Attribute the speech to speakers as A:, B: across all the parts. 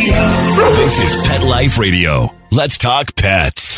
A: This is Pet Life Radio. Let's talk pets.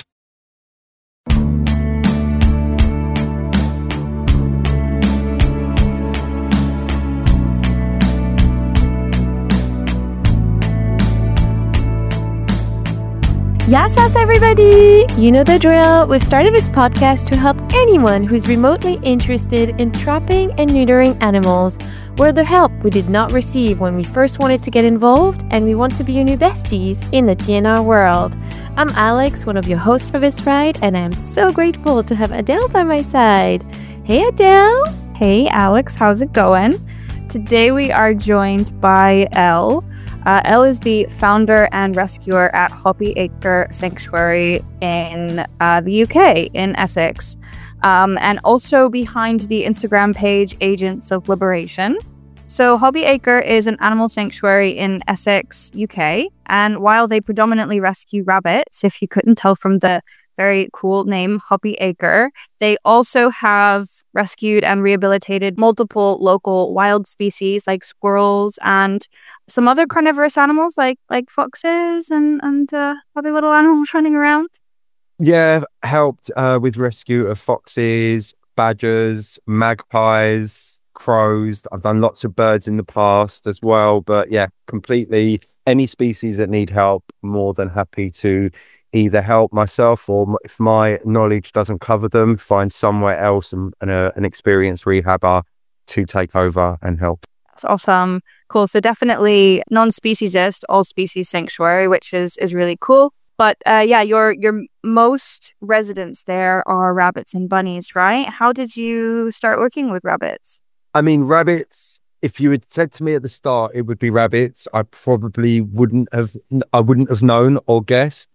B: Yes, everybody! You know the drill. We've started this podcast to help anyone who's remotely interested in trapping and neutering animals. We're the help we did not receive when we first wanted to get involved, and we want to be your new besties in the TNR world. I'm Alex, one of your hosts for this ride, and I'm so grateful to have Adele by my side. Hey, Adele!
C: Hey, Alex, how's it going? Today we are joined by Elle. Elle is the founder and rescuer at Hoppy Acre Sanctuary in the UK, in Essex, and also behind the Instagram page Agents of Liberation. So Hoppy Acre is an animal sanctuary in Essex, UK, and while they predominantly rescue rabbits, if you couldn't tell from the very cool name, Hoppy Acre, they also have rescued and rehabilitated multiple local wild species like squirrels and some other carnivorous animals like foxes and other little animals running around.
D: Yeah, helped with rescue of foxes, badgers, magpies, crows. I've done lots of birds in the past as well, but yeah, completely any species that need help, more than happy to either help myself or, if my knowledge doesn't cover them, find somewhere else and an experienced rehabber to take over and help.
C: That's awesome. Cool. So definitely non-speciesist, all species sanctuary, which is really cool. But yeah, your most residents there are rabbits and bunnies, right? How did you start working with rabbits?
D: I mean, rabbits, if you had said to me at the start it would be rabbits, I probably wouldn't have known or guessed.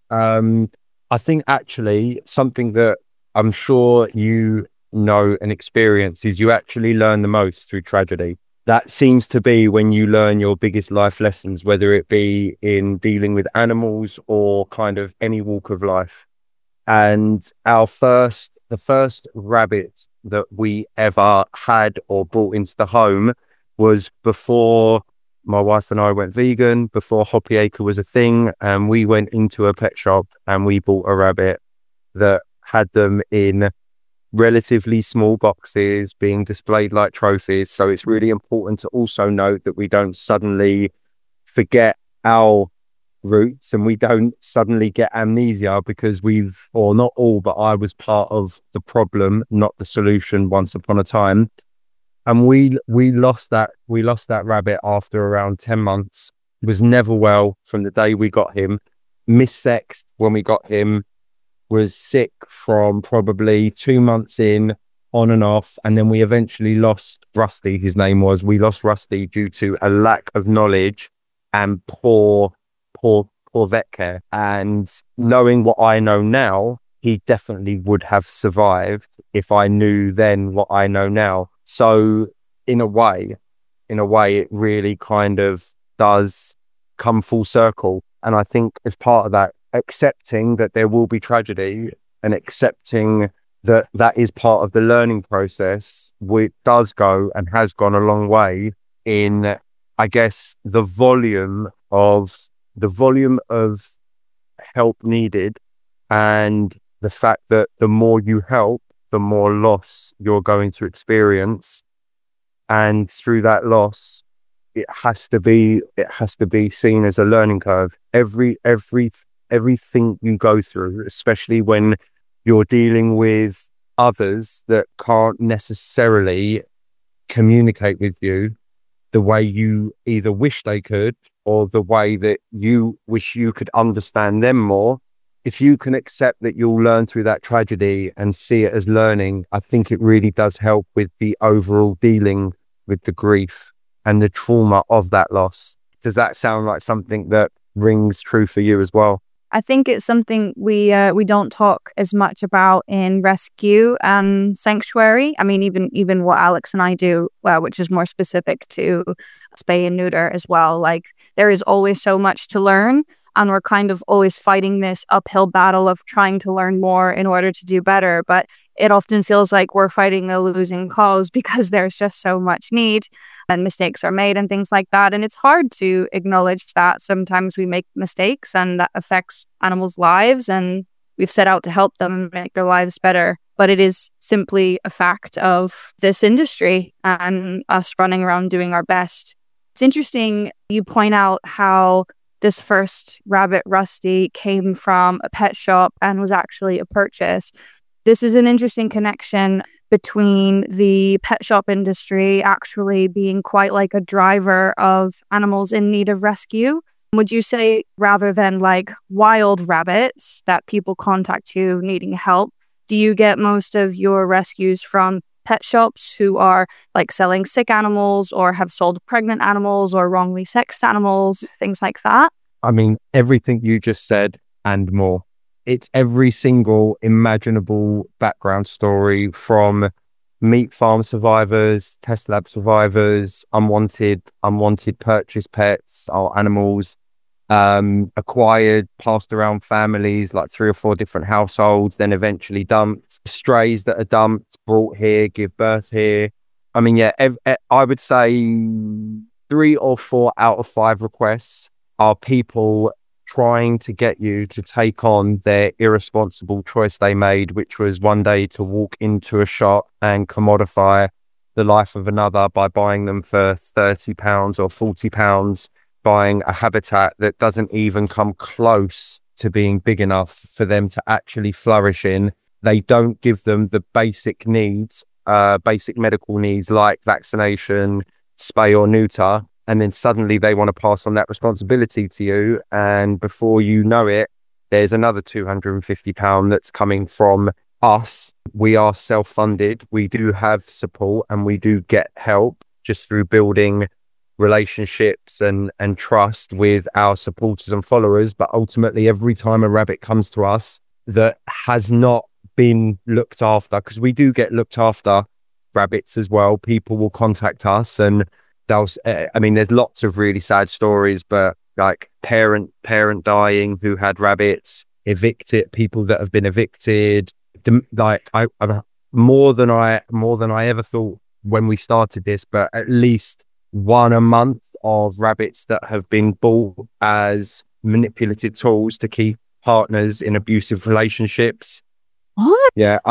D: I think actually something that I'm sure you know and experience is you actually learn the most through tragedy. That seems to be when you learn your biggest life lessons, whether it be in dealing with animals or kind of any walk of life. And the first rabbit that we ever had or brought into the home was before my wife and I went vegan, before Hoppy Acre was a thing, and we went into a pet shop and we bought a rabbit that had them in relatively small boxes being displayed like trophies. So it's really important to also note that we don't suddenly forget our roots and we don't suddenly get amnesia because or not all, but I was part of the problem, not the solution once upon a time. And we lost that rabbit after around 10 months. He was never well from the day we got him, missexed when we got him, was sick from probably 2 months in, on and off. And then we eventually lost Rusty, his name was. We lost Rusty due to a lack of knowledge and poor vet care. And knowing what I know now, he definitely would have survived if I knew then what I know now. So in a way, it really kind of does come full circle. And I think as part of that, accepting that there will be tragedy and accepting that is part of the learning process, which does go and has gone a long way in, I guess, the volume of help needed, and the fact that the more you help, the more loss you're going to experience. And through that loss, it has to be seen as a learning curve. Everything you go through, especially when you're dealing with others that can't necessarily communicate with you the way you either wish they could or the way that you wish you could understand them more. If you can accept that you'll learn through that tragedy and see it as learning, I think it really does help with the overall dealing with the grief and the trauma of that loss. Does that sound like something that rings true for you as well?
C: I think it's something we don't talk as much about in rescue and sanctuary. I mean, even what Alex and I do, which is more specific to spay and neuter as well. Like, there is always so much to learn. And we're kind of always fighting this uphill battle of trying to learn more in order to do better. But it often feels like we're fighting a losing cause because there's just so much need and mistakes are made and things like that. And it's hard to acknowledge that sometimes we make mistakes and that affects animals' lives, and we've set out to help them and make their lives better. But it is simply a fact of this industry and us running around doing our best. It's interesting you point out how this first rabbit, Rusty, came from a pet shop and was actually a purchase. This is an interesting connection between the pet shop industry actually being quite like a driver of animals in need of rescue. Would you say rather than like wild rabbits that people contact you needing help, do you get most of your rescues from pet shops who are like selling sick animals or have sold pregnant animals or wrongly sexed animals, things like that?
D: I mean, everything you just said and more. It's every single imaginable background story, from meat farm survivors, test lab survivors, unwanted purchase pets or animals, acquired, passed around families, like 3 or 4 different households, then eventually dumped, strays that are dumped, brought here, give birth here. I mean, yeah, I would say 3 or 4 out of 5 requests are people trying to get you to take on their irresponsible choice they made, which was one day to walk into a shop and commodify the life of another by buying them for £30 or £40, buying a habitat that doesn't even come close to being big enough for them to actually flourish in. They don't give them the basic needs, basic medical needs like vaccination, spay or neuter. And then suddenly they want to pass on that responsibility to you. And before you know it, there's another £250 that's coming from us. We are self-funded. We do have support and we do get help just through building relationships and trust with our supporters and followers. But ultimately, every time a rabbit comes to us that has not been looked after, because we do get looked after rabbits as well, people will contact us and there's lots of really sad stories, but like parent dying who had rabbits, people that have been evicted. Like I more than I ever thought when we started this, but at least 1 a month of rabbits that have been bought as manipulative tools to keep partners in abusive relationships.
C: What?
D: Yeah,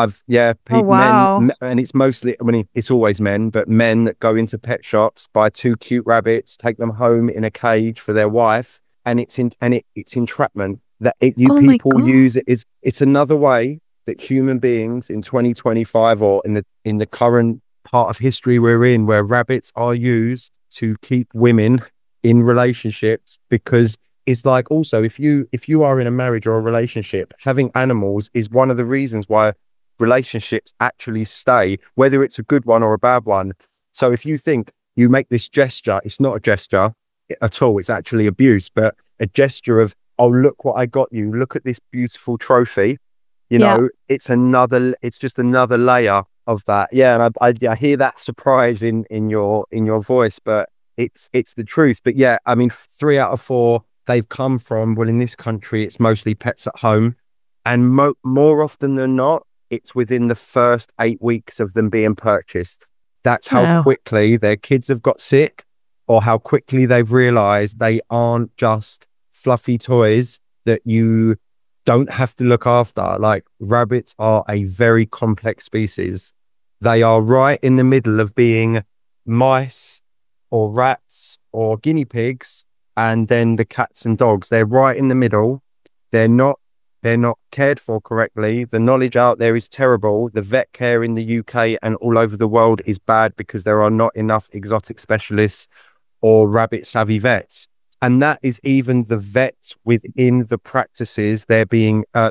C: wow.
D: men, and it's mostly, I mean, it's always men, but men that go into pet shops, buy 2 cute rabbits, take them home in a cage for their wife, and it's entrapment. People use it. It's another way that human beings in 2025 or in the current part of history we're in, where rabbits are used to keep women in relationships, because it's like, also, if you are in a marriage or a relationship, having animals is one of the reasons why relationships actually stay, whether it's a good one or a bad one. So if you think you make this gesture, it's not a gesture at all, it's actually abuse, but a gesture of, oh, look what I got you, look at this beautiful trophy, you know, it's just another layer of that. Yeah, and I hear that surprise in your voice, but it's the truth. But yeah, I mean, 3 out of 4, they've come from, well, in this country, it's mostly pets at home. And more often than not, it's within the first 8 weeks of them being purchased. That's how quickly their kids have got sick, or how quickly they've realized they aren't just fluffy toys that you don't have to look after. Like, rabbits are a very complex species. They are right in the middle of being mice or rats or guinea pigs, and then the cats and dogs. They're right in the middle. They're not cared for correctly. The knowledge out there is terrible. The vet care in the UK and all over the world is bad because there are not enough exotic specialists or rabbit savvy vets. And that is even the vets within the practices. They're being the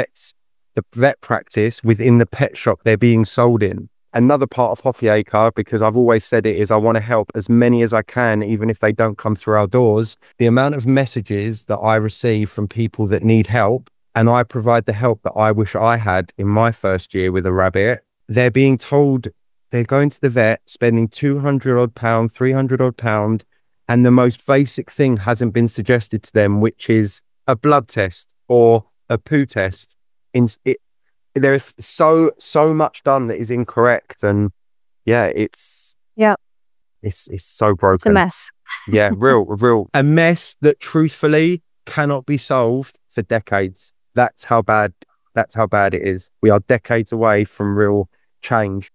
D: vet practice within the pet shop they're being sold in. Another part of Hopi Acre, because I've always said it, is I want to help as many as I can, even if they don't come through our doors. The amount of messages that I receive from people that need help, and I provide the help that I wish I had in my first year with a rabbit, they're being told they're going to the vet, spending £200 odd, £300 odd, and the most basic thing hasn't been suggested to them, which is a blood test or a poo test. There's so much done that is incorrect, and it's so broken.
C: It's a mess.
D: Yeah, real a mess that truthfully cannot be solved for decades. That's how bad it is. We are decades away from real change.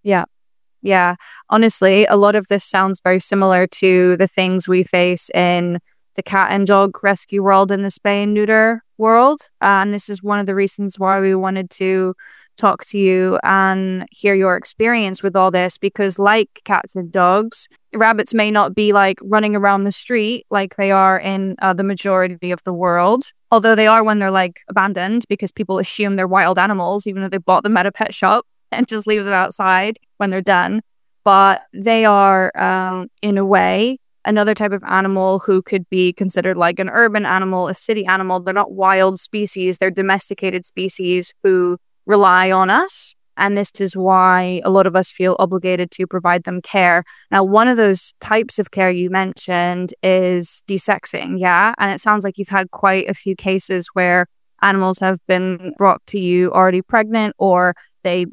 C: Yeah. Honestly, a lot of this sounds very similar to the things we face in the cat and dog rescue world and the spay and neuter world. And this is one of the reasons why we wanted to talk to you and hear your experience with all this, because like cats and dogs, rabbits may not be like running around the street like they are in the majority of the world, although they are when they're like abandoned, because people assume they're wild animals even though they bought them at a pet shop and just leave them outside when they're done. But they are in a way another type of animal who could be considered like an urban animal, a city animal. They're not wild species, they're domesticated species who rely on us. And this is why a lot of us feel obligated to provide them care. Now, one of those types of care you mentioned is desexing, yeah? And it sounds like you've had quite a few cases where animals have been brought to you already pregnant, or they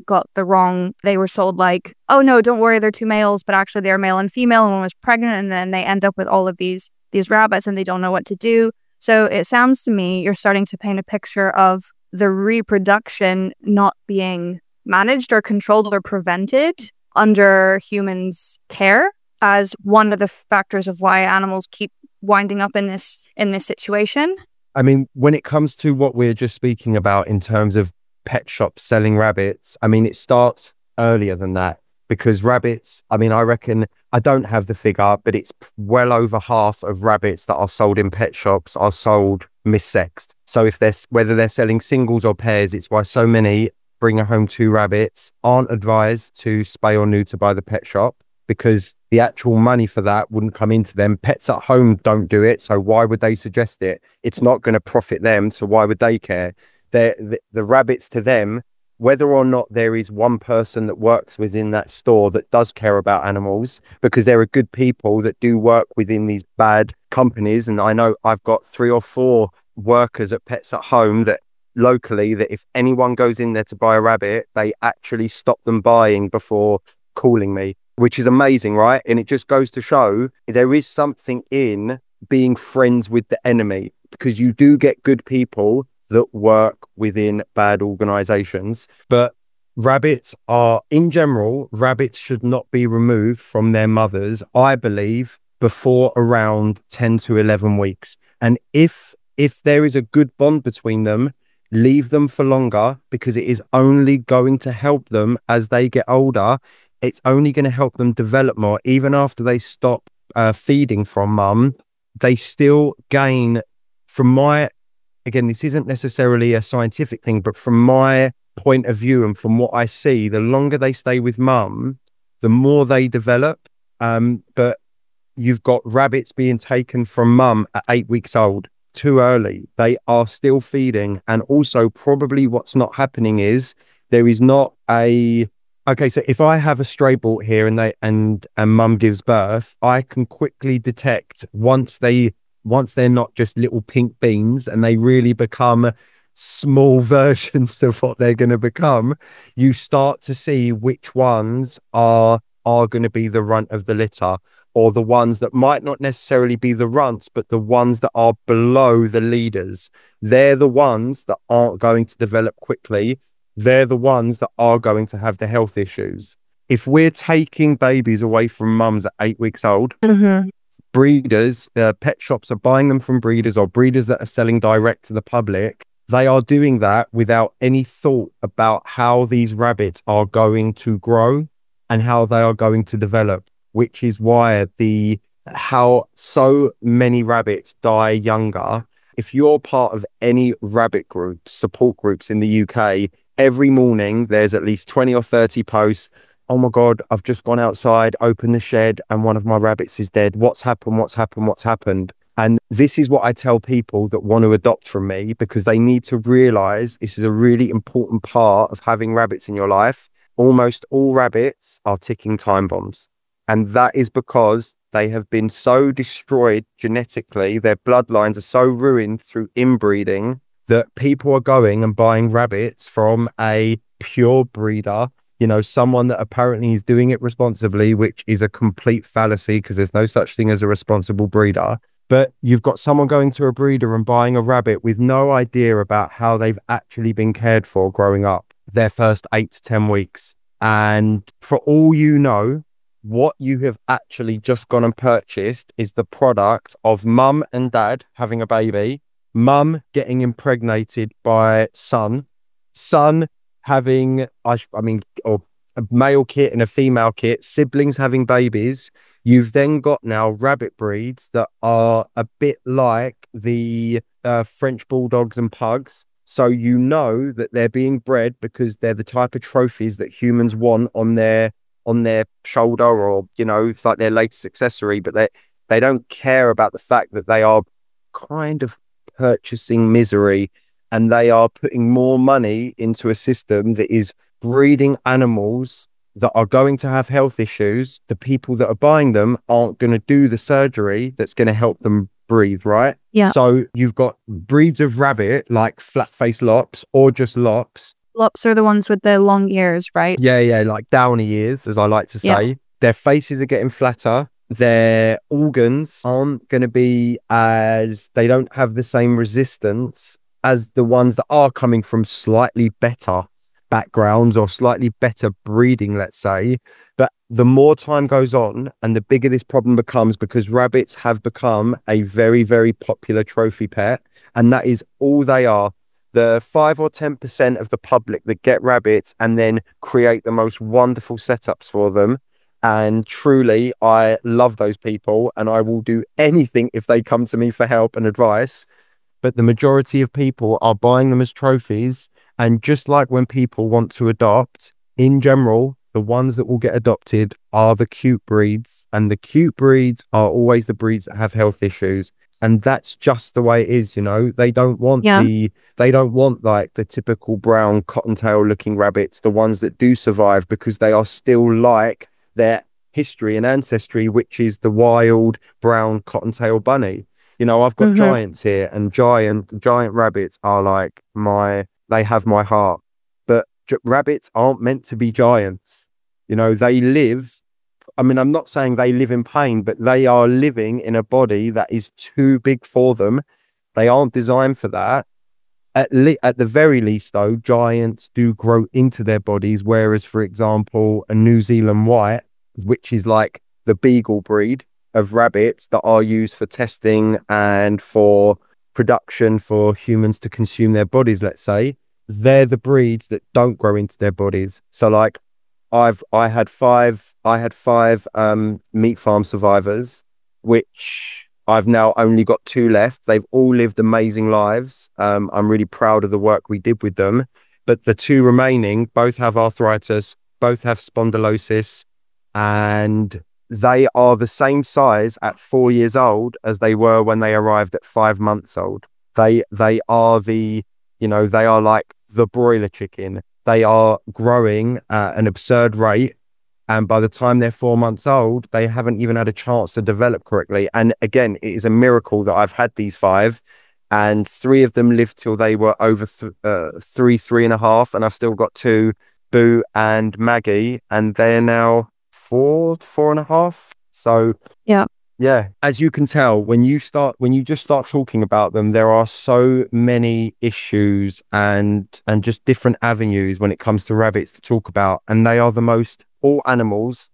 C: were sold like, oh no, don't worry, they're two males, but actually they're male and female, and one was pregnant, and then they end up with all of these rabbits and they don't know what to do. So it sounds to me you're starting to paint a picture of the reproduction not being managed or controlled or prevented under humans' care as one of the factors of why animals keep winding up in this situation.
D: I mean, when it comes to what we're just speaking about in terms of pet shops selling rabbits, I mean, it starts earlier than that, because rabbits, I mean, I reckon, I don't have the figure, but it's well over half of rabbits that are sold in pet shops are sold missexed. So whether they're selling singles or pairs, it's why so many bring home two rabbits aren't advised to spay or neuter by the pet shop, because the actual money for that wouldn't come into them. Pets at home don't do it, so why would they suggest it? It's not going to profit them, so why would they care? The rabbits to them, whether or not there is one person that works within that store that does care about animals, because there are good people that do work within these bad companies. And I know I've got 3 or 4 workers at Pets at Home that locally, that if anyone goes in there to buy a rabbit, they actually stop them buying before calling me, which is amazing, right? And it just goes to show there is something in being friends with the enemy, because you do get good people that work within bad organizations. But rabbits should not be removed from their mothers, I believe, before around 10 to 11 weeks. And if there is a good bond between them, leave them for longer, because it is only going to help them as they get older. It's only going to help them develop more. Even after they stop feeding from mum, they still gain, again, this isn't necessarily a scientific thing, but from my point of view and from what I see, the longer they stay with mum, the more they develop. But you've got rabbits being taken from mum at 8 weeks old, too early. They are still feeding. And also probably what's not happening is there is not okay, so if I have a stray bought here and mum gives birth, I can quickly detect once they're not just little pink beans and they really become small versions of what they're going to become, you start to see which ones are going to be the runt of the litter, or the ones that might not necessarily be the runts, but the ones that are below the leaders. They're the ones that aren't going to develop quickly. They're the ones that are going to have the health issues. If we're taking babies away from mums at 8 weeks old, breeders, pet shops are buying them from breeders, or breeders that are selling direct to the public. They are doing that without any thought about how these rabbits are going to grow and how they are going to develop, which is why how so many rabbits die younger. If you're part of any rabbit group, support groups in the UK, every morning there's at least 20 or 30 posts. Oh my God, I've just gone outside, opened the shed, and one of my rabbits is dead. What's happened? What's happened? What's happened? And this is what I tell people that want to adopt from me, because they need to realize this is a really important part of having rabbits in your life. Almost all rabbits are ticking time bombs. And that is because They have been so destroyed genetically, their bloodlines are so ruined through inbreeding that people are going and buying rabbits from a pure breeder, someone that apparently is doing it responsibly, which is a complete fallacy because there's no such thing as a responsible breeder. But you've got someone going to a breeder and buying a rabbit with no idea about how they've actually been cared for growing up their first 8 to 10 weeks. And for all you know, what you have actually just gone and purchased is the product of mum and dad having a baby, mum getting impregnated by son having, or a male kit and a female kit, siblings having babies. You've then got now rabbit breeds that are a bit like the French bulldogs and pugs. So you know that they're being bred because they're the type of trophies that humans want on their shoulder, or it's like their latest accessory. But they don't care about the fact that they are kind of purchasing misery, and they are putting more money into a system that is breeding animals that are going to have health issues. The people that are buying them aren't going to do the surgery that's going to help them breathe, right?
C: Yeah.
D: So you've got breeds of rabbit like flat-faced lops or just lops.
C: Lops are the ones with the long ears, right?
D: Yeah, like downy ears, as I like to say. Yeah. Their faces are getting flatter. Their organs aren't going to be they don't have the same resistance as the ones that are coming from slightly better backgrounds or slightly better breeding, let's say. But the more time goes on and the bigger this problem becomes, because rabbits have become a very, very popular trophy pet, and that is all they are. The 5 or 10% of the public that get rabbits and then create the most wonderful setups for them. And truly, I love those people and I will do anything if they come to me for help and advice. But the majority of people are buying them as trophies. And just like when people want to adopt, in general, the ones that will get adopted are the cute breeds. And the cute breeds are always the breeds that have health issues. And that's just the way it is, They don't want like the typical brown cottontail looking rabbits, the ones that do survive, because they are still like their history and ancestry, which is the wild brown cottontail bunny. I've got giants here, and giant rabbits are like they have my heart. But rabbits aren't meant to be giants. They live, I'm not saying they live in pain, but they are living in a body that is too big for them. They aren't designed for that. At the very least, though, giants do grow into their bodies, whereas, for example, a New Zealand White, which is like the beagle breed of rabbits that are used for testing and for production for humans to consume their bodies, let's say, they're the breeds that don't grow into their bodies. So like I had five meat farm survivors, which I've now only got 2 left. They've all lived amazing lives. I'm really proud of the work we did with them. But the 2 remaining both have arthritis, both have spondylosis, and they are the same size at 4 years old as they were when they arrived at 5 months old. They are they are like the broiler chicken. They are growing at an absurd rate. And by the time they're 4 months old, they haven't even had a chance to develop correctly. And again, it is a miracle that I've had these 5, and 3 of them lived till they were over 3.5. And I've still got 2, Boo and Maggie, and they're now 4.5. So yeah, as you can tell, when you just start talking about them, there are so many issues and just different avenues when it comes to rabbits to talk about. And they are all animals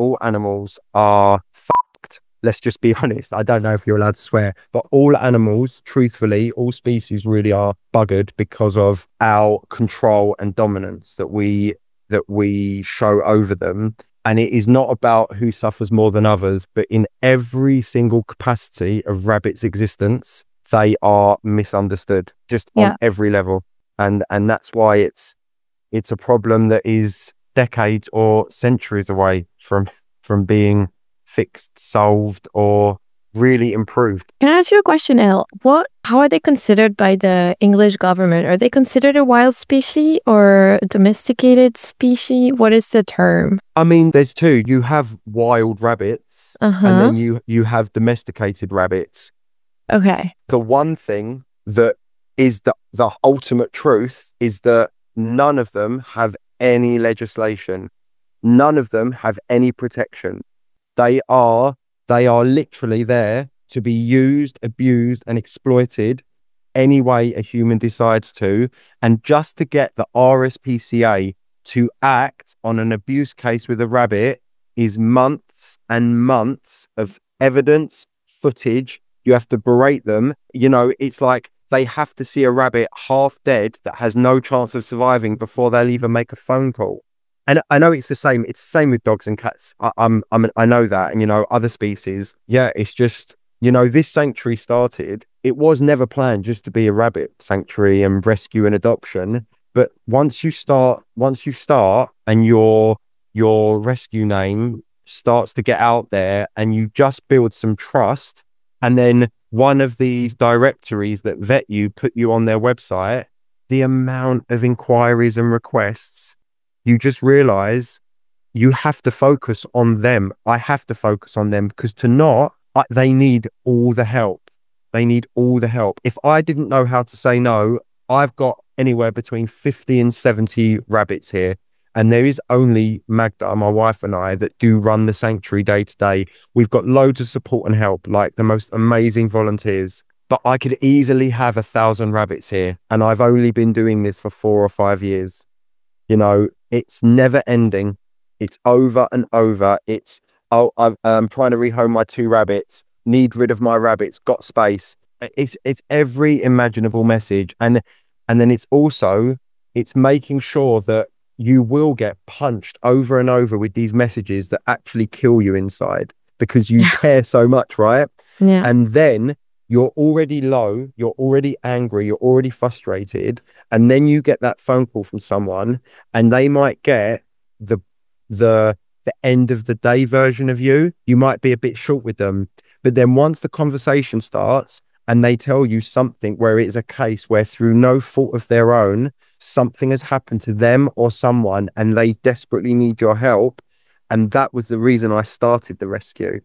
D: are fucked. Let's just be honest. I don't know if you're allowed to swear, but all animals, truthfully, all species really are buggered because of our control and dominance that we show over them. And it is not about who suffers more than others, but in every single capacity of rabbits' existence, they are misunderstood just on every level. And that's why it's a problem that is decades or centuries away from being fixed, solved, or really improved.
B: Can I ask you a question, Elle? How are they considered by the English government? Are they considered a wild species or a domesticated species? What is the term?
D: I mean, there's two. You have wild rabbits, and then you have domesticated rabbits.
B: Okay.
D: The one thing that is the ultimate truth is that none of them have any legislation. None of them have any protection. They are literally there to be used, abused, and exploited any way a human decides to. And just to get the RSPCA to act on an abuse case with a rabbit is months and months of evidence, footage. You have to berate them. You know, it's like they have to see a rabbit half dead that has no chance of surviving before they'll even make a phone call. And I know it's the same. It's the same with dogs and cats. I know that. And, you know, other species. Yeah, it's just, you know, this sanctuary started. It was never planned just to be a rabbit sanctuary and rescue and adoption. But once you start and your rescue name starts to get out there and you just build some trust, and then one of these directories that vet you put you on their website, the amount of inquiries and requests, you just realize you have to focus on them. I have to focus on them because they need all the help. They need all the help. If I didn't know how to say no, I've got anywhere between 50 and 70 rabbits here. And there is only Magda, my wife, and I that do run the sanctuary day to day. We've got loads of support and help, like the most amazing volunteers. But I could easily have 1,000 rabbits here. And I've only been doing this for 4 or 5 years. You know, it's never ending. It's over and over. It's, I'm trying to rehome my 2 rabbits, need rid of my rabbits, got space. It's every imaginable message. And then it's making sure that you will get punched over and over with these messages that actually kill you inside because you care so much, right?
B: Yeah.
D: And then you're already low, you're already angry, you're already frustrated. And then you get that phone call from someone and they might get the end of the day version of you. You might be a bit short with them. But then once the conversation starts and they tell you something where it is a case where through no fault of their own, something has happened to them or someone and they desperately need your help. And that was the reason I started the rescue.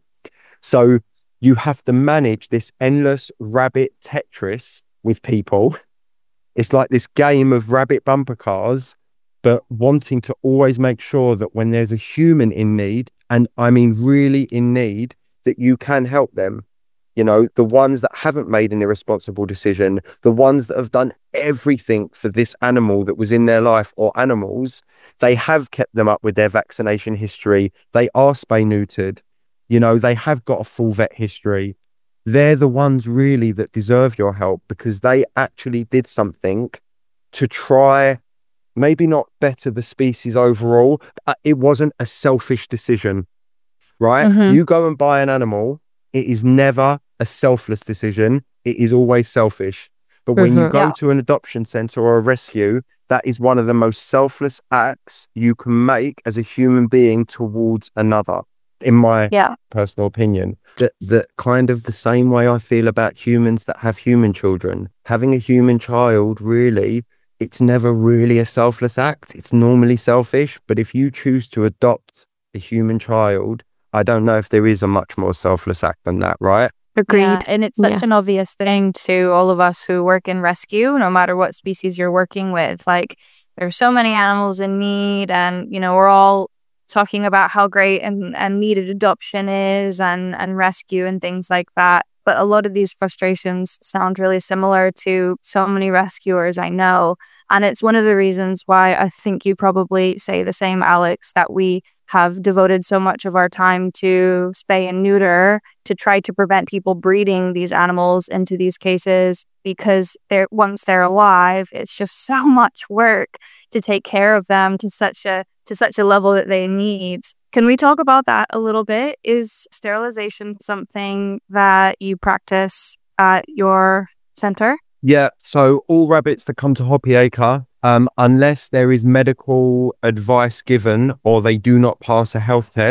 D: So you have to manage this endless rabbit Tetris with people. It's like this game of rabbit bumper cars, but wanting to always make sure that when there's a human in need, and I mean really in need, that you can help them. You know, the ones that haven't made an irresponsible decision, the ones that have done everything for this animal that was in their life or animals, they have kept them up with their vaccination history. They are spay-neutered. You know, they have got a full vet history. They're the ones really that deserve your help because they actually did something to try, maybe not better the species overall. It wasn't a selfish decision, right?
B: Mm-hmm.
D: You go and buy an animal. It is never a selfless decision. It is always selfish. But when you go to an adoption center or a rescue, that is one of the most selfless acts you can make as a human being towards another, in my personal opinion. That kind of the same way I feel about humans that have human children. Having a human child, really, it's never really a selfless act. It's normally selfish. But if you choose to adopt a human child, I don't know if there is a much more selfless act than that, right?
C: Agreed. Yeah, and it's such an obvious thing to all of us who work in rescue, no matter what species you're working with. Like, there's so many animals in need, and, you know, we're all talking about how great and needed adoption is and rescue and things like that. But a lot of these frustrations sound really similar to so many rescuers I know. And it's one of the reasons why I think you probably say the same, Alex, that we have devoted so much of our time to spay and neuter to try to prevent people breeding these animals into these cases, because once they're alive, it's just so much work to take care of them to such a level that they need. Can we talk about that a little bit? Is sterilization something that you practice at your center?
D: Yeah, so all rabbits that come to Hopi Acre, unless there is medical advice given or they do not pass a health test,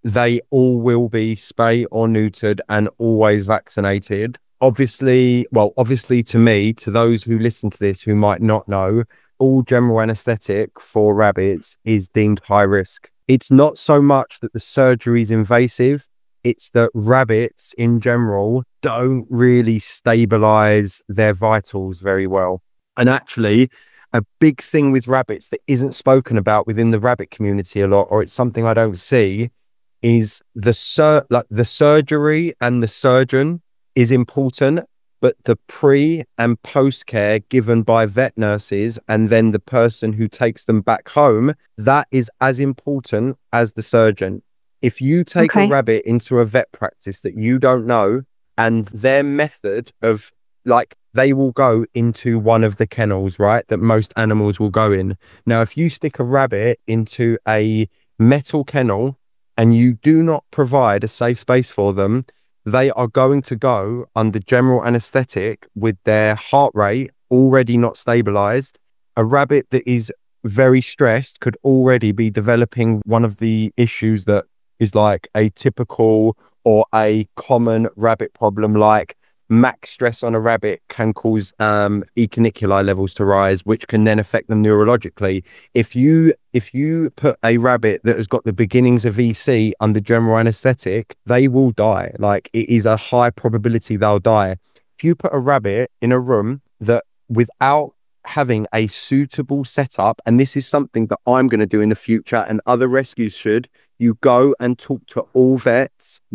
D: they all will be spay or neutered and always vaccinated. Obviously to me, to those who listen to this who might not know, all general anesthetic for rabbits is deemed high risk. It's not so much that the surgery is invasive, it's that rabbits in general don't really stabilize their vitals very well. And actually, a big thing with rabbits that isn't spoken about within the rabbit community a lot, or it's something I don't see, is the surgery and the surgeon is important, but the pre and post care given by vet nurses and then the person who takes them back home, that is as important as the surgeon. If you take a rabbit into a vet practice that you don't know, and their method of, like, they will go into one of the kennels, right, that most animals will go in. Now, if you stick a rabbit into a metal kennel and you do not provide a safe space for them, they are going to go under general anesthetic with their heart rate already not stabilized. A rabbit that is very stressed could already be developing one of the issues that is like a typical or a common rabbit problem, like max stress on a rabbit can cause echiniculi levels to rise, which can then affect them neurologically. If you put a rabbit that has got the beginnings of EC under general anesthetic, they will die. Like, it is a high probability they'll die. If you put a rabbit in a room that without having a suitable setup, and this is something that I'm going to do in the future and other rescues should, you go and talk to all vet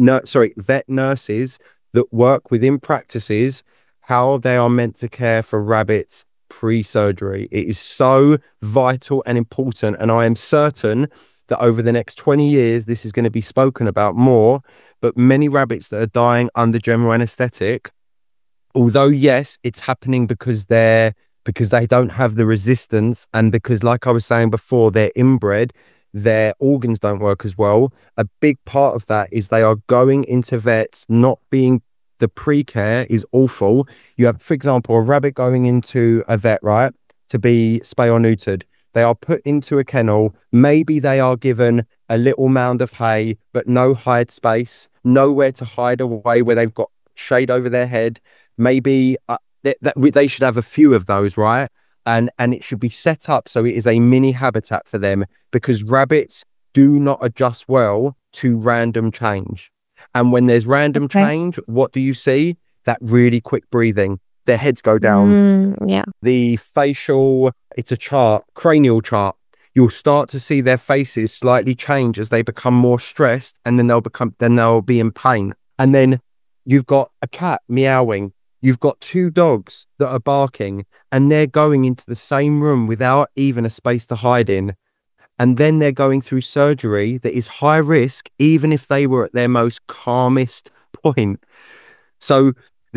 D: nurses that work within practices, how they are meant to care for rabbits pre-surgery. It is so vital and important, and I am certain that over the next 20 years this is going to be spoken about more. But many rabbits that are dying under general anesthetic, although yes, it's happening because they don't have the resistance, and because, like I was saying before, they're inbred, their organs don't work as well. A big part of that is they are going into vets not being, the pre-care is awful. You have, for example, a rabbit going into a vet, right, to be spay or neutered. They are put into a kennel. Maybe they are given a little mound of hay, but no hide space, nowhere to hide away where they've got shade over their head. Maybe they should have a few of those, right? And it should be set up so it is a mini habitat for them, because rabbits do not adjust well to random change. And when there's random change, what do you see? That really quick breathing. Their heads go down. The facial, it's a chart, cranial chart. You'll start to see their faces slightly change as they become more stressed, and then they'll be in pain. And then you've got a cat meowing. You've got two dogs that are barking, and they're going into the same room without even a space to hide in. And then they're going through surgery that is high risk, even if they were at their most calmest point. So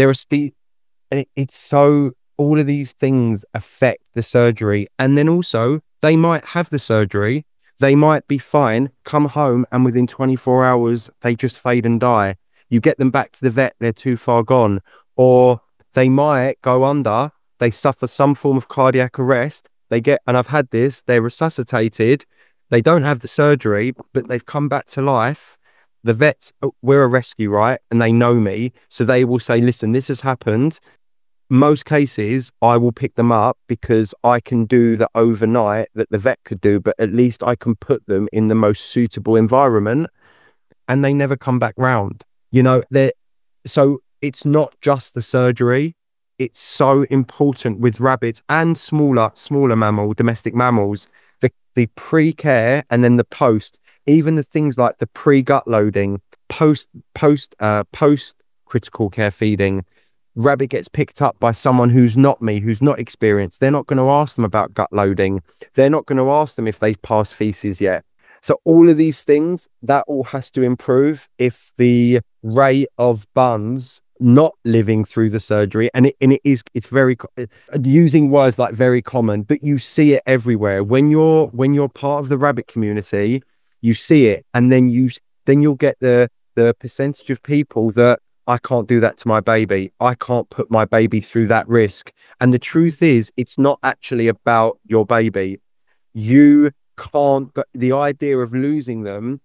D: all of these things affect the surgery. And then also, they might have the surgery, they might be fine, come home, and within 24 hours, they just fade and die. You get them back to the vet, they're too far gone. Or they might go under, they suffer some form of cardiac arrest, and I've had this, they're resuscitated, they don't have the surgery, but they've come back to life. The vets, we're a rescue, right? And they know me. So they will say, listen, this has happened. Most cases, I will pick them up because I can do the overnight that the vet could do, but at least I can put them in the most suitable environment, and they never come back round. So it's not just the surgery. It's so important with rabbits and smaller domestic mammals, the pre-care and then the post, even the things like the pre-gut loading, post critical care feeding. Rabbit gets picked up by someone who's not me, who's not experienced. They're not going to ask them about gut loading. They're not going to ask them if they've passed feces yet. So all of these things, that all has to improve if the rate of buns not living through the surgery, it's very, using words like very common, but you see it everywhere. When you're part of the rabbit community, you see it, and then you'll get the percentage of people that, I can't do that to my baby. I can't put my baby through that risk. And the truth is, it's not actually about your baby. You can't, but the idea of losing them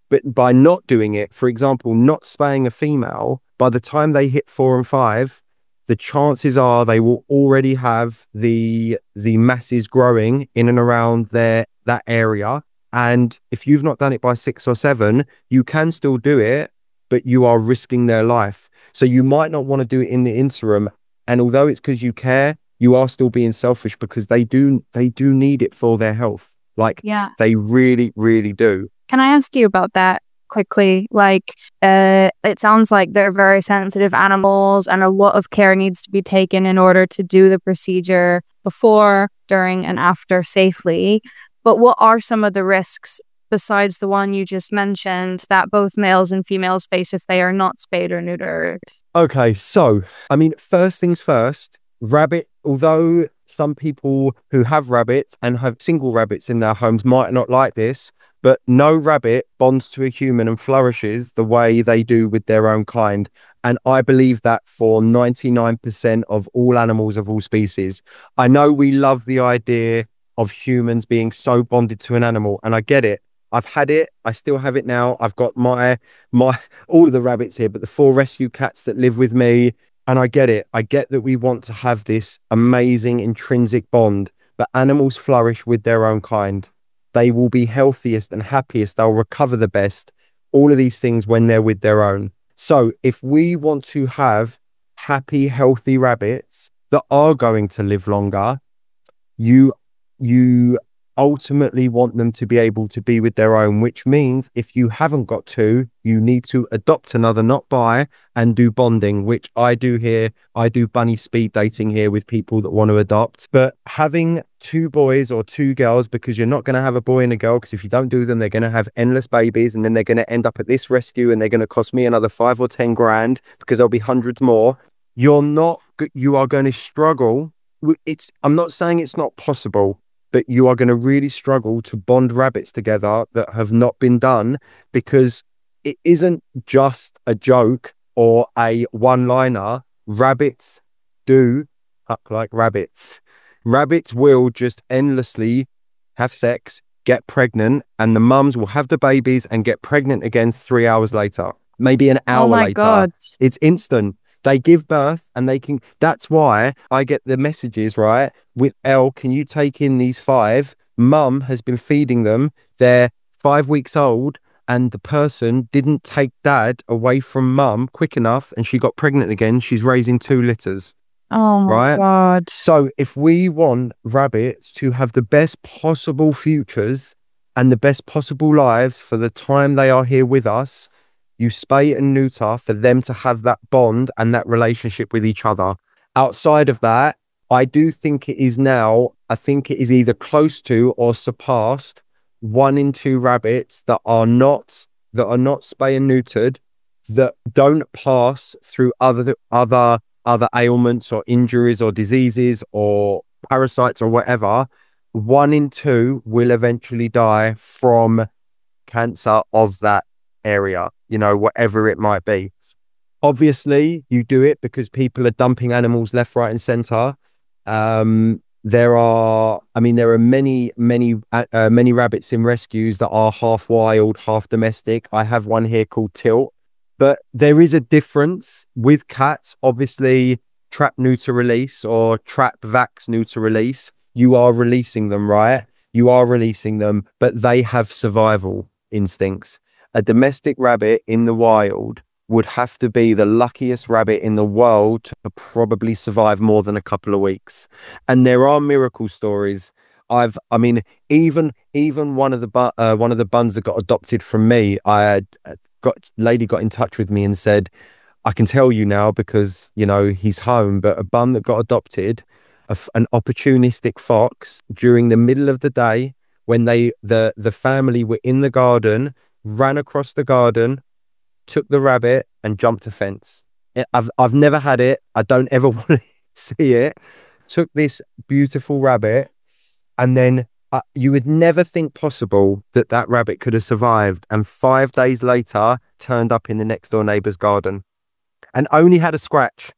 D: But by not doing it, for example, not spaying a female, by the time they hit 4 and 5, the chances are they will already have the masses growing in and around that area. And if you've not done it by 6 or 7, you can still do it, but you are risking their life. So you might not want to do it in the interim. And although it's because you care, you are still being selfish, because they do need it for their health. Like, they really, really do.
C: Can I ask you about that quickly? Like, it sounds like they're very sensitive animals and a lot of care needs to be taken in order to do the procedure before, during, and after safely. But what are some of the risks besides the one you just mentioned that both males and females face if they are not spayed or neutered?
D: Okay, so, I mean, first things first, although some people who have rabbits and have single rabbits in their homes might not like this, but no rabbit bonds to a human and flourishes the way they do with their own kind. And I believe that for 99% of all animals of all species. I know we love the idea of humans being so bonded to an animal, and I get it. I've had it. I still have it now. I've got my all of the rabbits here, but the 4 rescue cats that live with me. And I get it. I get that we want to have this amazing intrinsic bond, but animals flourish with their own kind. They will be healthiest and happiest. They'll recover the best. All of these things when they're with their own. So if we want to have happy, healthy rabbits that are going to live longer, you ultimately want them to be able to be with their own, which means if you haven't got to, you need to adopt another, not buy, and do bonding, which I do here. I do bunny speed dating here with people that want to adopt. But having 2 boys or 2 girls, because you're not going to have a boy and a girl, because if you don't do them, they're going to have endless babies, and then they're going to end up at this rescue and they're going to cost me another 5 or 10 grand because there'll be hundreds more. You are going to struggle. I'm not saying it's not possible, but you are going to really struggle to bond rabbits together that have not been done, because it isn't just a joke or a one-liner. Rabbits do act like rabbits. Rabbits will just endlessly have sex, get pregnant, and the mums will have the babies and get pregnant again 3 hours later, maybe an hour later.
C: God.
D: It's instant. They give birth and they can. That's why I get the messages, right? With Elle, can you take in these 5? Mum has been feeding them. They're 5 weeks old, and the person didn't take dad away from mum quick enough, and she got pregnant again. She's raising 2 litters.
C: Oh my God.
D: So if we want rabbits to have the best possible futures and the best possible lives for the time they are here with us, you spay and neuter for them to have that bond and that relationship with each other. Outside of that, I do think it is now, I think it is either close to or surpassed 1 in 2 rabbits that are not spay and neutered, that don't pass through other ailments or injuries or diseases or parasites or whatever. 1 in 2 will eventually die from cancer of that area, whatever it might be. Obviously, you do it because people are dumping animals left, right, and center. There are many rabbits in rescues that are half wild, half domestic. I have one here called Tilt, but there is a difference with cats. Obviously, trap neuter release or trap vax neuter release. You are releasing them, right? You are releasing them, but they have survival instincts. A domestic rabbit in the wild would have to be the luckiest rabbit in the world to probably survive more than a couple of weeks. And there are miracle stories. Even one of the buns that got adopted from me, lady got in touch with me and said, I can tell you now because, he's home, but a bun that got adopted, an opportunistic fox, during the middle of the day when the family were in the garden, ran across the garden, took the rabbit and jumped a fence. I've never had it. I don't ever want to see it. Took this beautiful rabbit, and then you would never think possible that rabbit could have survived. And 5 days later, turned up in the next door neighbor's garden, and only had a scratch.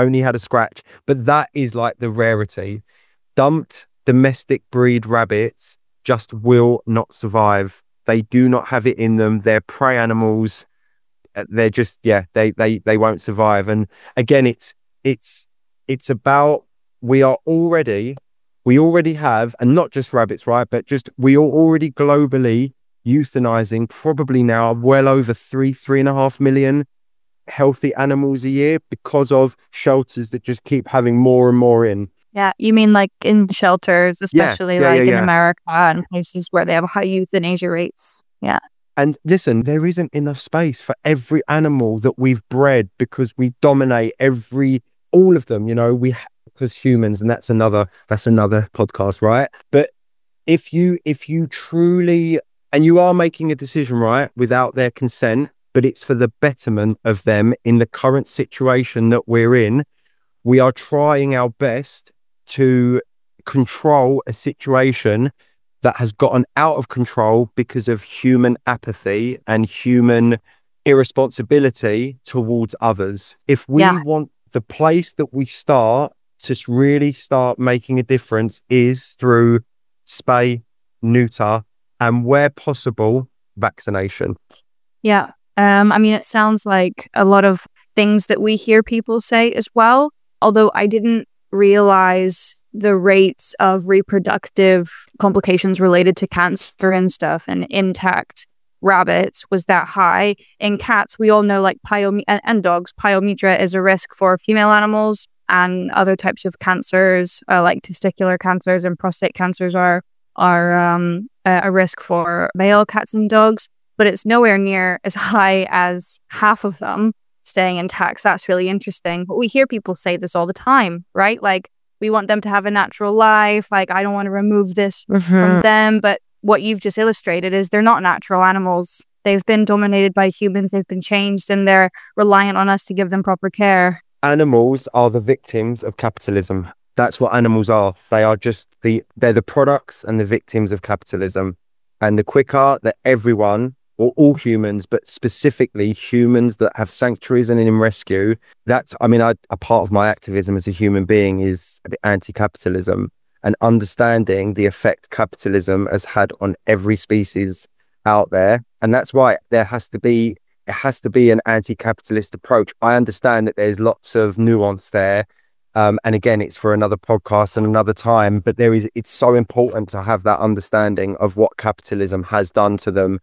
D: But that is like the rarity. Dumped domestic breed rabbits just will not survive. They do not have it in them. They're prey animals. They're just, they won't survive. And again, it's about, we already have, and not just rabbits, right? But just, we are already globally euthanizing probably now well over 3.5 million healthy animals a year because of shelters that just keep having more and more in.
C: Yeah, you mean like in shelters, especially in America and places where they have high euthanasia rates. Yeah.
D: And listen, there isn't enough space for every animal that we've bred because we dominate all of them, because humans, and that's another podcast, right? But if you truly, and you are making a decision, right, without their consent, but it's for the betterment of them in the current situation that we're in, we are trying our best to control a situation that has gotten out of control because of human apathy and human irresponsibility towards others. If we want the place that we start to really start making a difference is through spay, neuter, and where possible, vaccination.
C: Yeah. It sounds like a lot of things that we hear people say as well, although I didn't realize the rates of reproductive complications related to cancer and stuff and intact rabbits was that high. In cats, we all know and dogs, pyometra is a risk for female animals, and other types of cancers like testicular cancers and prostate cancers are a risk for male cats and dogs, but it's nowhere near as high as half of them staying intact. So that's really interesting. But we hear people say this all the time, right? Like, we want them to have a natural life. Like, I don't want to remove this from them. But what you've just illustrated is they're not natural animals. They've been dominated by humans. They've been changed, and they're reliant on us to give them proper care.
D: Animals are the victims of capitalism. That's what animals are. They are just they're the products and the victims of capitalism. And the quicker that everyone, or all humans, but specifically humans that have sanctuaries and in rescue, a part of my activism as a human being is anti-capitalism and understanding the effect capitalism has had on every species out there. And that's why it has to be an anti-capitalist approach. I understand that there's lots of nuance there. And again, it's for another podcast and another time, but it's so important to have that understanding of what capitalism has done to them.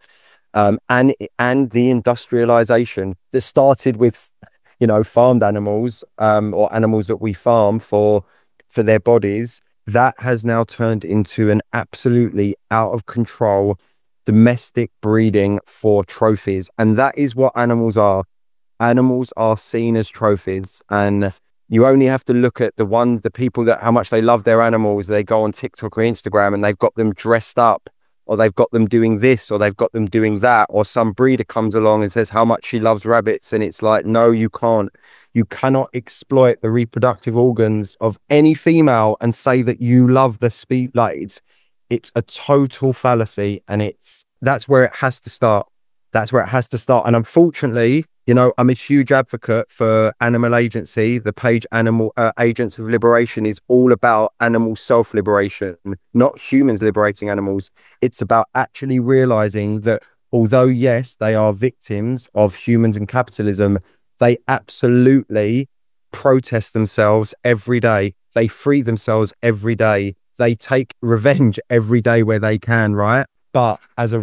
D: And the industrialization that started with, farmed animals, or animals that we farm for their bodies, that has now turned into an absolutely out of control domestic breeding for trophies. And that is what animals are. Animals are seen as trophies. And you only have to look at the people how much they love their animals. They go on TikTok or Instagram and they've got them dressed up, or they've got them doing this, or they've got them doing that, or some breeder comes along and says how much she loves rabbits. And it's like, no, you can't. You cannot exploit the reproductive organs of any female and say that you love the species. Like, it's a total fallacy, and that's where it has to start. That's where it has to start. And unfortunately, I'm a huge advocate for Animal Agency. The page Animal Agents of Liberation is all about animal self-liberation, not humans liberating animals. It's about actually realizing that although, yes, they are victims of humans and capitalism, they absolutely protest themselves every day. They free themselves every day. They take revenge every day where they can, right? But as a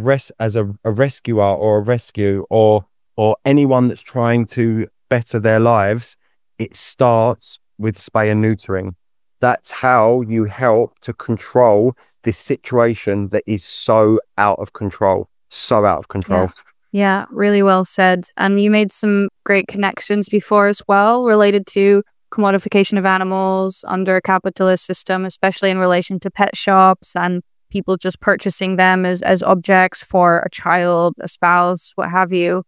D: rescuer or a rescue or anyone that's trying to better their lives, it starts with spay and neutering. That's how you help to control this situation that is so out of control. So out of control.
C: Yeah, really well said. And you made some great connections before as well related to commodification of animals under a capitalist system, especially in relation to pet shops and people just purchasing them as objects for a child, a spouse, what have you.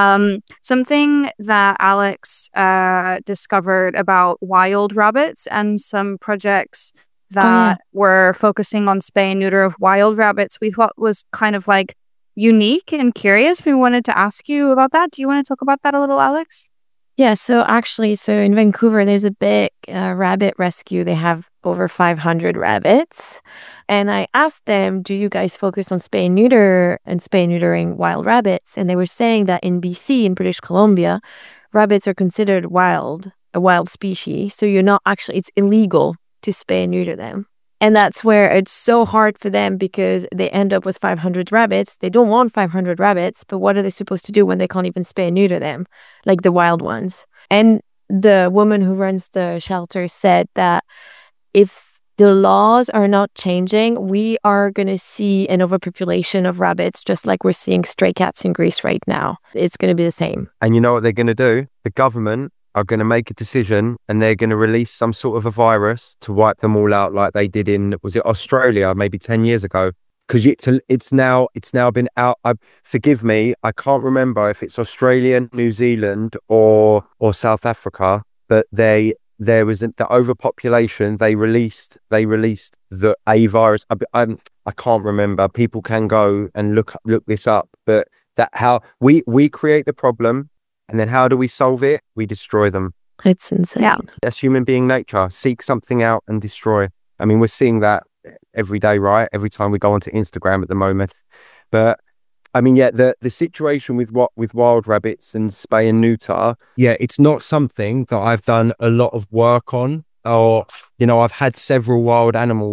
C: Something that Alex discovered about wild rabbits and some projects that were focusing on spay and neuter of wild rabbits, we thought was kind of unique and curious. We wanted to ask you about that. Do you want to talk about that a little, Alex?
B: Yeah, so actually, in Vancouver, there's a big rabbit rescue. They have over 500 rabbits. And I asked them, do you guys focus on spay and neuter and spay and neutering wild rabbits? And they were saying that in BC, in British Columbia, rabbits are considered a wild species. So it's illegal to spay and neuter them. And that's where it's so hard for them because they end up with 500 rabbits. They don't want 500 rabbits, but what are they supposed to do when they can't even spay and neuter them, like the wild ones? And the woman who runs the shelter said that if the laws are not changing, we are going to see an overpopulation of rabbits, just like we're seeing stray cats in Greece right now. It's going to be the same.
D: And you know what they're going to do? The government are going to make a decision and they're going to release some sort of a virus to wipe them all out like they did in, was it Australia, maybe 10 years ago? Because it's now been out. Forgive me, I can't remember if it's Australia, New Zealand or South Africa, but there was the overpopulation. They released the A virus. I can't remember. People can go and look this up. But that how we create the problem. And then how do we solve it? We destroy them.
B: It's insane.
C: Yeah.
D: That's human being nature. Seek something out and destroy. I mean, we're seeing that every day, right? Every time we go onto Instagram at the moment. But I mean, yeah, the situation with wild rabbits and spay and neuter, yeah, it's not something that I've done a lot of work on. Or, I've had several wild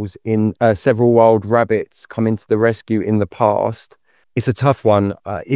D: rabbits come into the rescue in the past. It's a tough one.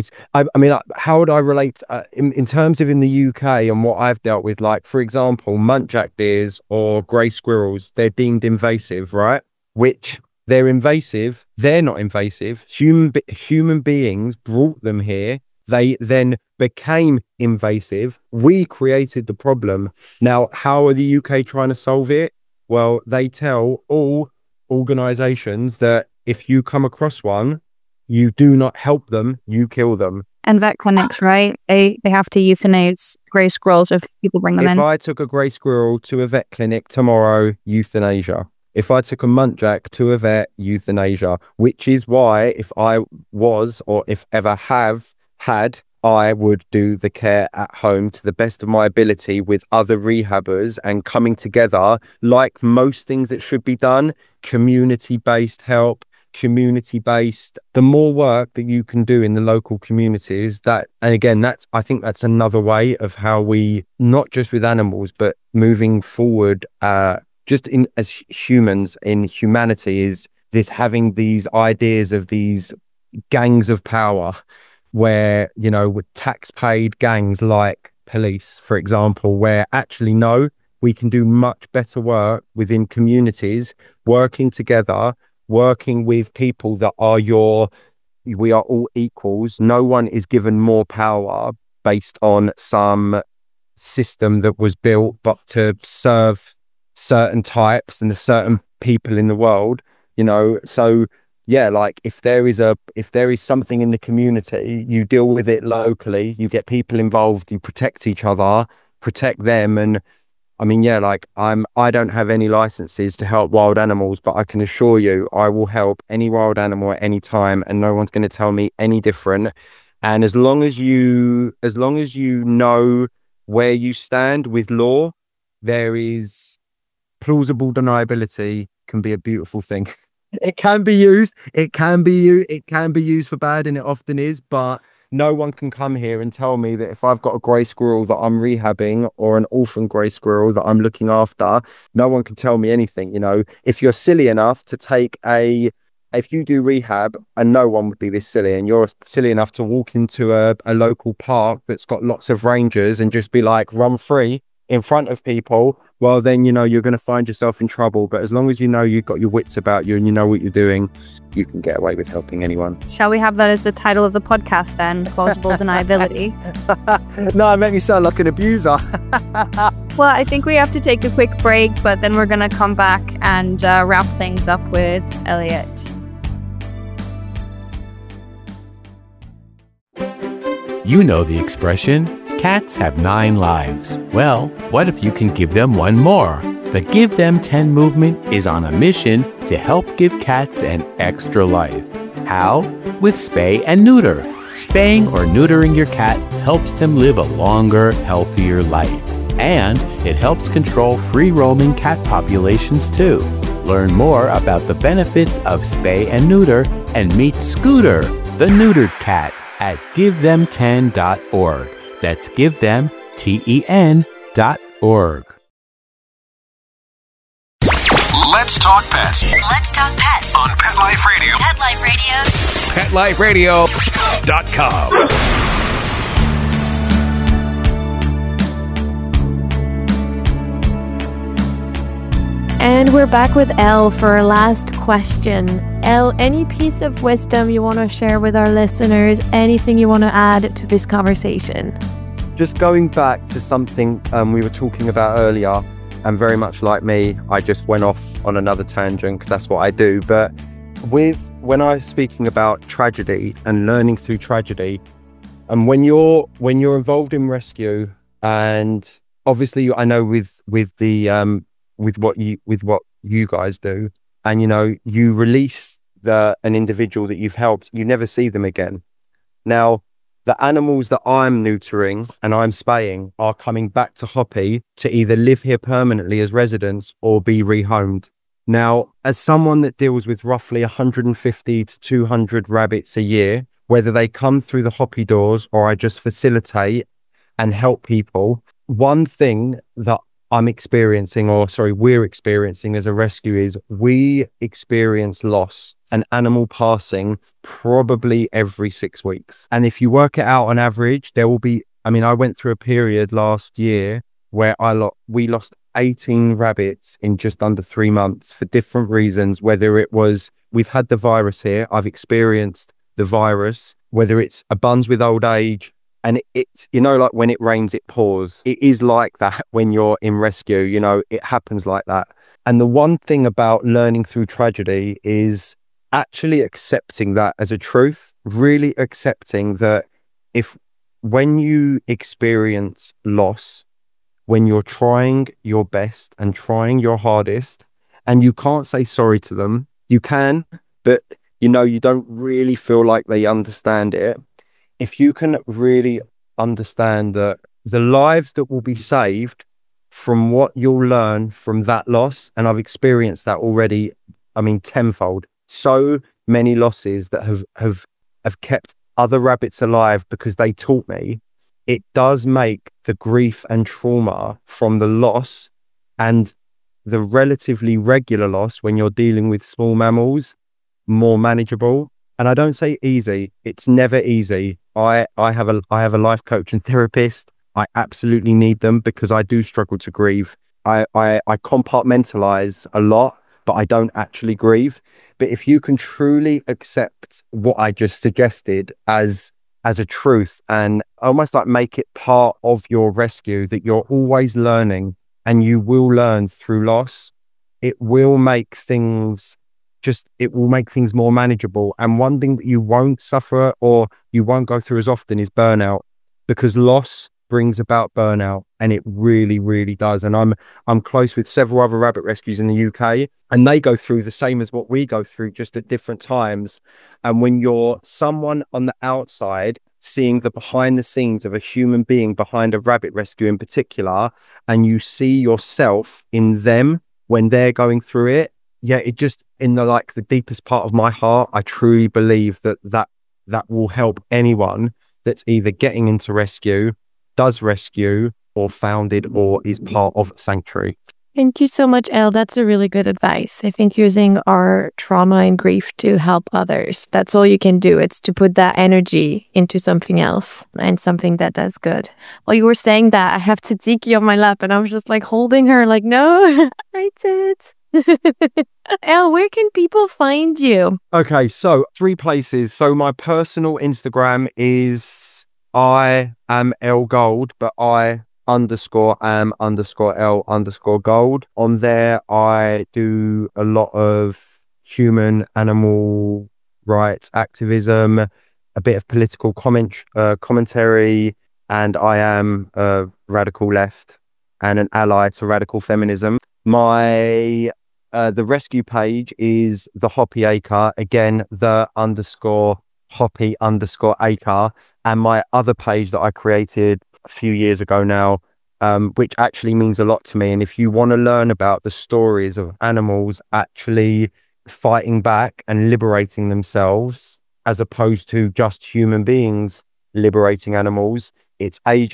D: How would I relate in terms of in the UK and what I've dealt with? Like, for example, muntjac deers or grey squirrels, they're deemed invasive, right? Which they're invasive. They're not invasive. Human beings brought them here. They then became invasive. We created the problem. Now, how are the UK trying to solve it? Well, they tell all organisations that if you come across one, you do not help them, you kill them.
C: And vet clinics, right? They have to euthanize grey squirrels if people bring them in.
D: If I took a grey squirrel to a vet clinic tomorrow, euthanasia. If I took a muntjac to a vet, euthanasia. Which is why if I was, or if ever have had, I would do the care at home to the best of my ability with other rehabbers and coming together like most things that should be done, community-based help, community-based, the more work that you can do in the local communities, I think that's another way of how we, not just with animals, but moving forward, just as humans in humanity, is this having these ideas of these gangs of power where, with tax-paid gangs like police, for example, where actually, no, we can do much better work within communities, working together, working with people that we are all equals. No one is given more power based on some system that was built but to serve certain types and the certain people in the world, so yeah, like if there is something in the community, you deal with it locally, you get people involved, you protect each other, protect them. And I mean, yeah, like I don't have any licenses to help wild animals, but I can assure you I will help any wild animal at any time and no one's going to tell me any different. And as long as you know where you stand with law, there is plausible deniability can be a beautiful thing. It can be used for bad, and it often is, but no one can come here and tell me that if I've got a grey squirrel that I'm rehabbing or an orphan grey squirrel that I'm looking after, no one can tell me anything. If you're silly enough to if you do rehab, and no one would be this silly, and you're silly enough to walk into a local park that's got lots of rangers and just be like, run free in front of people, well, then, you're going to find yourself in trouble. But as long as you've got your wits about you and you know what you're doing, you can get away with helping anyone.
C: Shall we have that as the title of the podcast then? Plausible deniability.
D: No, it made me sound like an abuser.
C: Well, I think we have to take a quick break, but then we're going to come back and wrap things up with Elliot.
E: You know the expression, cats have 9 lives. Well, what if you can give them one more? The Give Them 10 movement is on a mission to help give cats an extra life. How? With spay and neuter. Spaying or neutering your cat helps them live a longer, healthier life. And it helps control free-roaming cat populations too. Learn more about the benefits of spay and neuter and meet Scooter, the neutered cat, at GiveThem10.org. That's GiveThem10.org.
A: Let's talk pets
F: Let's talk pets
A: on Pet Life Radio.
F: Pet Life Radio.
A: PetLifeRadio.com.
B: And we're back with Elle for our last question. Elle, any piece of wisdom you want to share with our listeners? Anything you want to add to this conversation?
D: Just going back to something we were talking about earlier, and very much like me, I just went off on another tangent because that's what I do. But when I was speaking about tragedy and learning through tragedy, and when you're involved in rescue, and obviously I know with what you guys do, and you release an individual that you've helped, you never see them again. Now, the animals that I'm neutering and I'm spaying are coming back to Hoppy to either live here permanently as residents or be rehomed. Now, as someone that deals with roughly 150 to 200 rabbits a year, whether they come through the Hoppy doors or I just facilitate and help people, one thing that we're experiencing as a rescue is we experience loss, an animal passing probably every 6 weeks. And if you work it out on average, there will be, I went through a period last year where we lost 18 rabbits in just under 3 months for different reasons, whether it was, we've had the virus here, I've experienced the virus, whether it's a buns with old age, and it's, like when it rains, it pours. It is like that when you're in rescue, it happens like that. And the one thing about learning through tragedy is actually accepting that as a truth, really accepting that when you experience loss, when you're trying your best and trying your hardest, and you can't say sorry to them, you can, but you don't really feel like they understand it. If you can really understand that the lives that will be saved from what you'll learn from that loss, and I've experienced that already, tenfold. So many losses that have kept other rabbits alive because they taught me. It does make the grief and trauma from the loss and the relatively regular loss when you're dealing with small mammals more manageable. And I don't say easy. It's never easy. I have a life coach and therapist. I absolutely need them because I do struggle to grieve. I compartmentalize a lot, but I don't actually grieve. But if you can truly accept what I just suggested as a truth and almost like make it part of your rescue, that you're always learning and you will learn through loss, it will make things more manageable. And one thing that you won't suffer or you won't go through as often is burnout, because loss brings about burnout, and it really, really does. And I'm close with several other rabbit rescues in the UK, and they go through the same as what we go through, just at different times. And when you're someone on the outside seeing the behind the scenes of a human being behind a rabbit rescue in particular, and you see yourself in them when they're going through it, it just, in the deepest part of my heart, I truly believe that will help anyone that's either getting into rescue, does rescue, or founded or is part of Sanctuary.
B: Thank you so much, Elle. That's a really good advice. I think using our trauma and grief to help others, that's all you can do. It's to put that energy into something else and something that does good. While you were saying that, I have Tzatziki on my lap and I was just holding her no, I did. Elle, where can people find you?
D: Okay, so 3 places. So my personal Instagram is I am Elle Gold, but I_am_Elle_gold. On there, I do a lot of human animal rights activism, a bit of political commentary, and I am a radical left and an ally to radical feminism. The rescue page is the Hoppy Acre, again, the Hoppy_Acre, and my other page that I created a few years ago now, which actually means a lot to me. And if you want to learn about the stories of animals actually fighting back and liberating themselves, as opposed to just human beings liberating animals, it's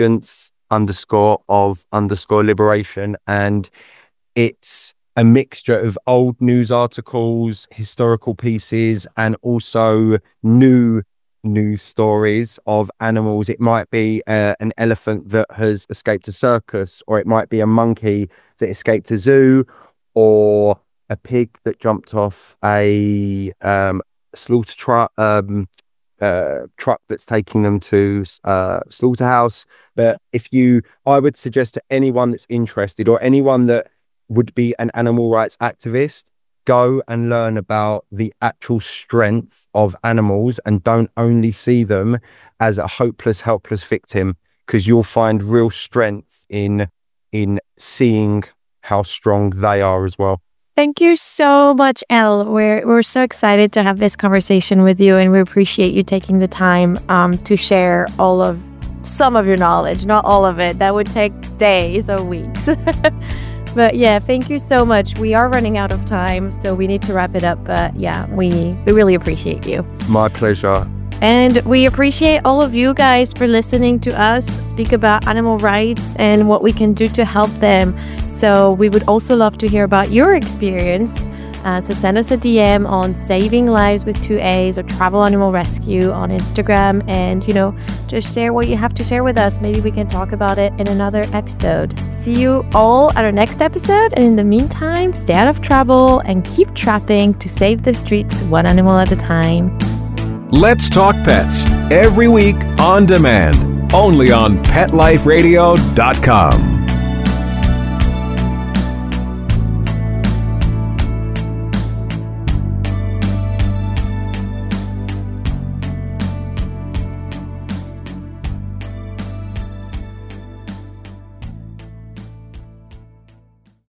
D: agents_of_liberation. And it's a mixture of old news articles, historical pieces, and also new news stories of animals. It might be an elephant that has escaped a circus, or it might be a monkey that escaped a zoo, or a pig that jumped off a slaughter truck that's taking them to slaughterhouse. But I would suggest to anyone that's interested, or anyone that would be an animal rights activist, go and learn about the actual strength of animals, and don't only see them as a hopeless, helpless victim, because you'll find real strength in seeing how strong they are as well.
B: Thank you so much, Elle. We're so excited to have this conversation with you, and we appreciate you taking the time to share some of your knowledge, not all of it. That would take days or weeks. But yeah, thank you so much. We are running out of time, so we need to wrap it up. But yeah, we really appreciate you.
D: My pleasure.
B: And we appreciate all of you guys for listening to us speak about animal rights and what we can do to help them. So we would also love to hear about your experience. So send us a DM on Saving Lives with 2 A's or Travel Animal Rescue on Instagram, and just share what you have to share with us. Maybe we can talk about it in another episode. See you all at our next episode, and in the meantime, stay out of trouble and keep trapping to save the streets one animal at a time.
A: Let's Talk Pets, every week on demand, only on PetLifeRadio.com.